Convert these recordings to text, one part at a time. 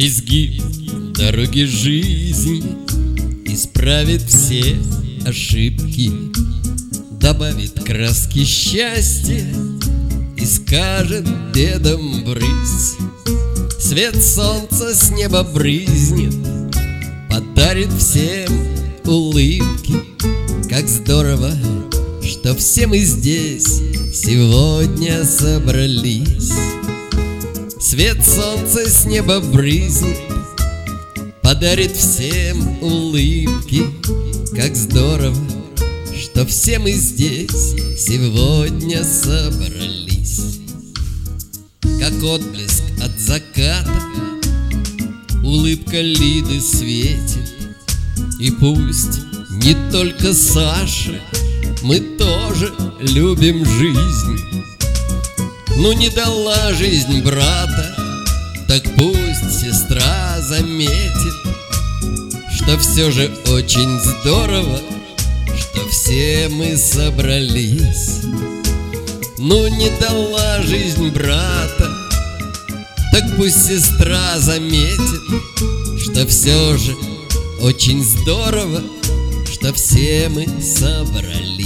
Изгиб дороги жизни исправит все ошибки, добавит краски счастья и скажет бедам брысь. Свет солнца с неба брызнет, подарит всем улыбки. Как здорово, что все мы здесь сегодня собрались. Свет солнца с неба брызнет, подарит всем улыбки. Как здорово, что все мы здесь сегодня собрались. Как отблеск от заката улыбка Лиды светит. И пусть не только Саша, мы тоже любим жизнь. Ну не дала жизнь брата, так пусть сестра заметит, что все же очень здорово, что все мы собрались. Ну не дала жизнь брата, так пусть сестра заметит, что все же очень здорово, что все мы собрались.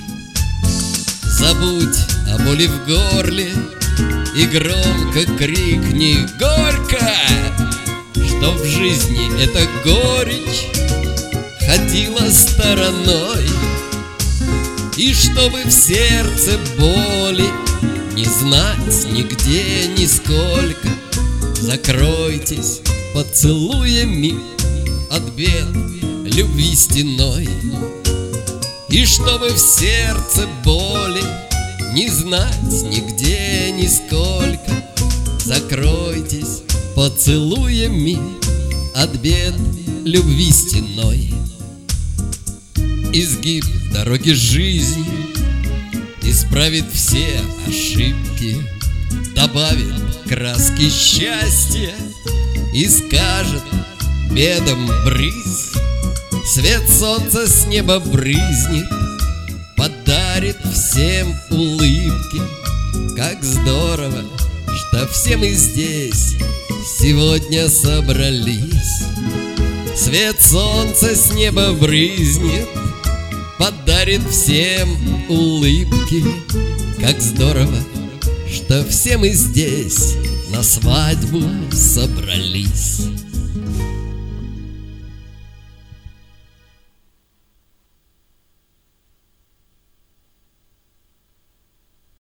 Забудь о боли в горле и громко крикни горько, что в жизни эта горечь ходила стороной. И чтобы в сердце боли не знать нигде нисколько, закройтесь поцелуями от бед любви стеной. И чтобы в сердце боли не знать нигде нисколько, закройтесь поцелуями от бед любви стеной. Изгиб дороги жизни исправит все ошибки, добавит краски счастья и скажет бедам брысь. Свет солнца с неба брызнет, подарит всем улыбки. Как здорово, что все мы здесь сегодня собрались. Свет солнца с неба брызнет, подарит всем улыбки. Как здорово, что все мы здесь на свадьбу собрались.